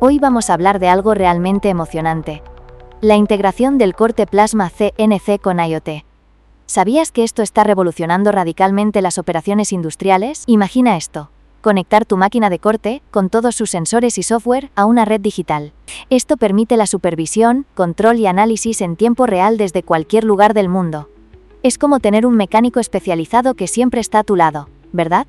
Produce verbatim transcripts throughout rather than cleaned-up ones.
Hoy vamos a hablar de algo realmente emocionante. La integración del corte plasma C N C con IoT. ¿Sabías que esto está revolucionando radicalmente las operaciones industriales? Imagina esto: conectar tu máquina de corte, con todos sus sensores y software, a una red digital. Esto permite la supervisión, control y análisis en tiempo real desde cualquier lugar del mundo. Es como tener un mecánico especializado que siempre está a tu lado, ¿verdad?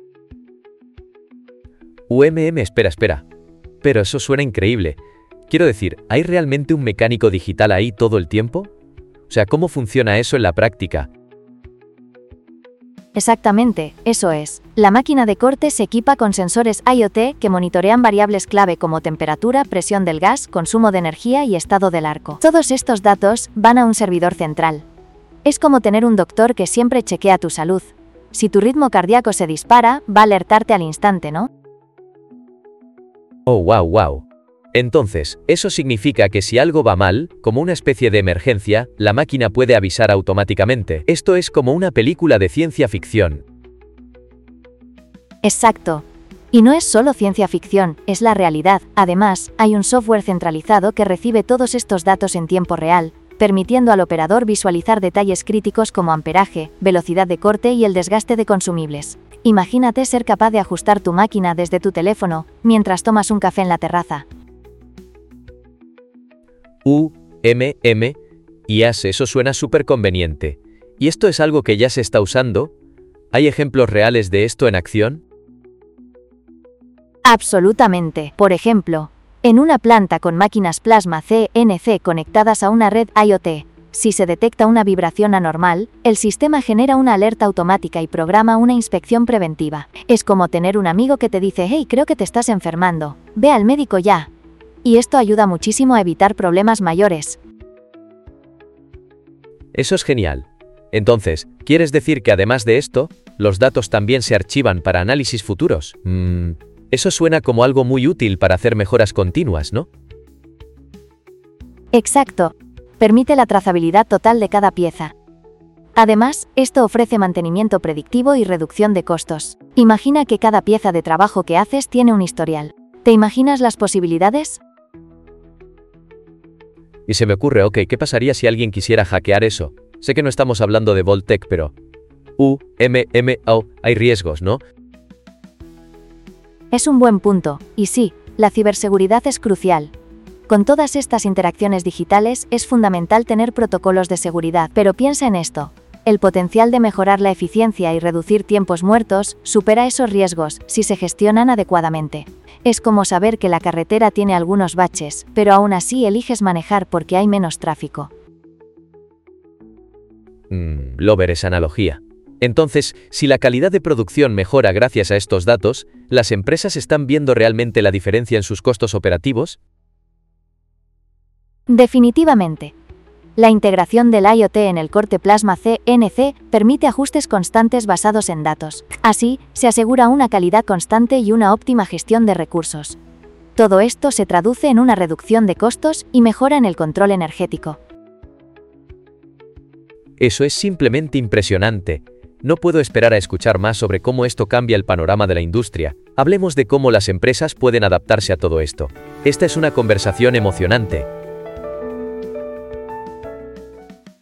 U M M, espera, espera. Pero eso suena increíble. Quiero decir, ¿hay realmente un mecánico digital ahí todo el tiempo? O sea, ¿cómo funciona eso en la práctica? Exactamente, eso es. La máquina de corte se equipa con sensores IoT que monitorean variables clave como temperatura, presión del gas, consumo de energía y estado del arco. Todos estos datos van a un servidor central. Es como tener un doctor que siempre chequea tu salud. Si tu ritmo cardíaco se dispara, va a alertarte al instante, ¿no? Oh, wow, wow. Entonces, eso significa que si algo va mal, como una especie de emergencia, la máquina puede avisar automáticamente. Esto es como una película de ciencia ficción. Exacto. Y no es solo ciencia ficción, es la realidad. Además, hay un software centralizado que recibe todos estos datos en tiempo real, permitiendo al operador visualizar detalles críticos como amperaje, velocidad de corte y el desgaste de consumibles. Imagínate ser capaz de ajustar tu máquina desde tu teléfono, mientras tomas un café en la terraza. U M M, I A S, eso suena súper conveniente. ¿Y esto es algo que ya se está usando? ¿Hay ejemplos reales de esto en acción? Absolutamente. Por ejemplo, en una planta con máquinas plasma C N C conectadas a una red IoT, si se detecta una vibración anormal, el sistema genera una alerta automática y programa una inspección preventiva. Es como tener un amigo que te dice: hey, creo que te estás enfermando, ve al médico ya. Y esto ayuda muchísimo a evitar problemas mayores. Eso es genial. Entonces, ¿quieres decir que además de esto, los datos también se archivan para análisis futuros? Mm, eso suena como algo muy útil para hacer mejoras continuas, ¿no? Exacto. Permite la trazabilidad total de cada pieza. Además, esto ofrece mantenimiento predictivo y reducción de costos. Imagina que cada pieza de trabajo que haces tiene un historial. ¿Te imaginas las posibilidades? Y se me ocurre, ok, ¿qué pasaría si alguien quisiera hackear eso? Sé que no estamos hablando de Vault-Tec, pero U M M O, hay riesgos, ¿no? Es un buen punto, y sí, la ciberseguridad es crucial. Con todas estas interacciones digitales es fundamental tener protocolos de seguridad, pero piensa en esto: el potencial de mejorar la eficiencia y reducir tiempos muertos supera esos riesgos si se gestionan adecuadamente. Es como saber que la carretera tiene algunos baches, pero aún así eliges manejar porque hay menos tráfico. Mm, lo ver esa analogía. Entonces, si la calidad de producción mejora gracias a estos datos, ¿las empresas están viendo realmente la diferencia en sus costos operativos? Definitivamente. La integración del IoT en el corte plasma C N C permite ajustes constantes basados en datos. Así, se asegura una calidad constante y una óptima gestión de recursos. Todo esto se traduce en una reducción de costos y mejora en el control energético. Eso es simplemente impresionante. No puedo esperar a escuchar más sobre cómo esto cambia el panorama de la industria. Hablemos de cómo las empresas pueden adaptarse a todo esto. Esta es una conversación emocionante.